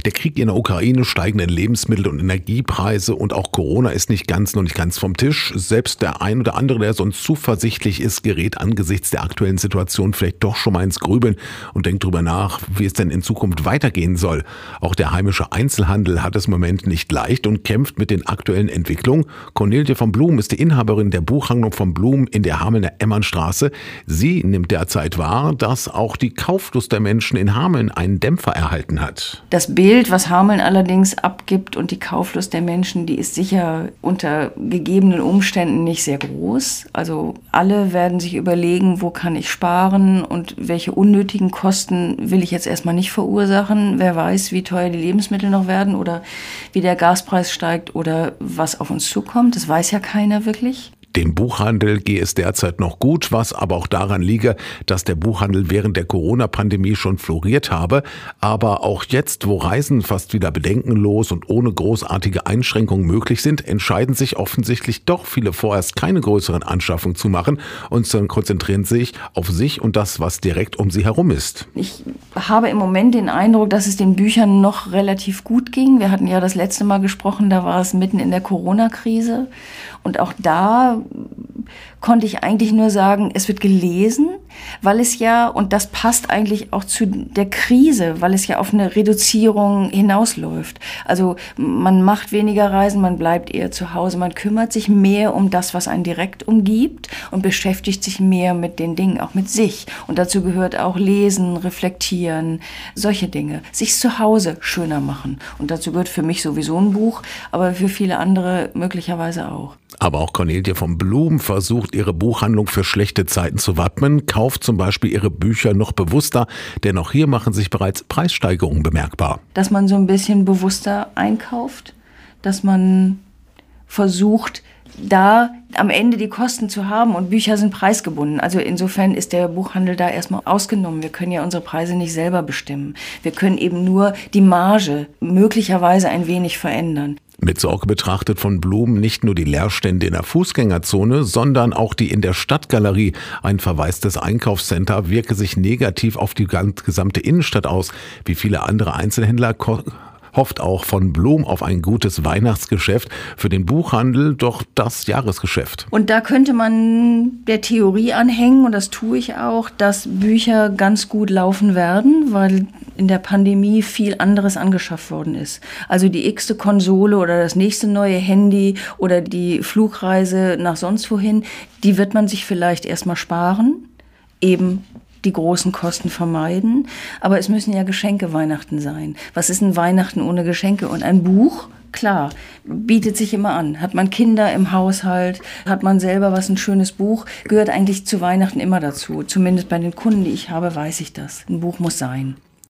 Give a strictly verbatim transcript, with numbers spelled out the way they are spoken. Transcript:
Der Krieg in der Ukraine, steigende Lebensmittel- und Energiepreise und auch Corona ist nicht ganz, noch nicht ganz vom Tisch. Selbst der ein oder andere, der sonst zuversichtlich ist, gerät angesichts der aktuellen Situation vielleicht doch schon mal ins Grübeln und denkt drüber nach, wie es denn in Zukunft weitergehen soll. Auch der heimische Einzelhandel hat es im Moment nicht leicht und kämpft mit den aktuellen Entwicklungen. Cornelie von Blum ist die Inhaberin der Buchhandlung von Blum in der Hamelner Emmernstraße. Sie nimmt derzeit wahr, dass auch die Kauflust der Menschen in Hameln einen Dämpfer erhalten hat. Das Bild, was Hameln allerdings abgibt und die Kauflust der Menschen, die ist sicher unter gegebenen Umständen nicht sehr groß. Also alle werden sich überlegen, wo kann ich sparen und welche unnötigen Kosten will ich jetzt erstmal nicht verursachen. Wer weiß, wie teuer die Lebensmittel noch werden oder wie der Gaspreis steigt oder was auf uns zukommt. Das weiß ja keiner wirklich. Dem Buchhandel gehe es derzeit noch gut, was aber auch daran liege, dass der Buchhandel während der Corona-Pandemie schon floriert habe. Aber auch jetzt, wo Reisen fast wieder bedenkenlos und ohne großartige Einschränkungen möglich sind, entscheiden sich offensichtlich doch viele vorerst keine größeren Anschaffungen zu machen und konzentrieren sich auf sich und das, was direkt um sie herum ist. Ich habe im Moment den Eindruck, dass es den Büchern noch relativ gut ging. Wir hatten ja das letzte Mal gesprochen, da war es mitten in der Corona-Krise. Und auch da konnte ich eigentlich nur sagen, es wird gelesen, weil es ja, und das passt eigentlich auch zu der Krise, weil es ja auf eine Reduzierung hinausläuft. Also man macht weniger Reisen, man bleibt eher zu Hause, man kümmert sich mehr um das, was einen direkt umgibt und beschäftigt sich mehr mit den Dingen, auch mit sich. Und dazu gehört auch Lesen, Reflektieren, solche Dinge. Sich zu Hause schöner machen. Und dazu gehört für mich sowieso ein Buch, aber für viele andere möglicherweise auch. Aber auch Cornelie von Blum versucht, ihre Buchhandlung für schlechte Zeiten zu wappnen, kauft zum Beispiel ihre Bücher noch bewusster, denn auch hier machen sich bereits Preissteigerungen bemerkbar. Dass man so ein bisschen bewusster einkauft, dass man versucht, da am Ende die Kosten zu haben und Bücher sind preisgebunden. Also insofern ist der Buchhandel da erstmal ausgenommen. Wir können ja unsere Preise nicht selber bestimmen. Wir können eben nur die Marge möglicherweise ein wenig verändern. Mit Sorge betrachtet von Blum nicht nur die Leerstände in der Fußgängerzone, sondern auch die in der Stadtgalerie. Ein verwaistes Einkaufscenter wirke sich negativ auf die gesamte Innenstadt aus. Wie viele andere Einzelhändler hofft auch von Blum auf ein gutes Weihnachtsgeschäft, für den Buchhandel doch das Jahresgeschäft. Und da könnte man der Theorie anhängen, und das tue ich auch, dass Bücher ganz gut laufen werden, weil in der Pandemie viel anderes angeschafft worden ist. Also die x-te Konsole oder das nächste neue Handy oder die Flugreise nach sonst wohin, die wird man sich vielleicht erstmal sparen, eben die großen Kosten vermeiden. Aber es müssen ja Geschenke Weihnachten sein. Was ist ein Weihnachten ohne Geschenke? Und ein Buch, klar, bietet sich immer an. Hat man Kinder im Haushalt, hat man selber was, ein schönes Buch, gehört eigentlich zu Weihnachten immer dazu. Zumindest bei den Kunden, die ich habe, weiß ich das. Ein Buch muss sein.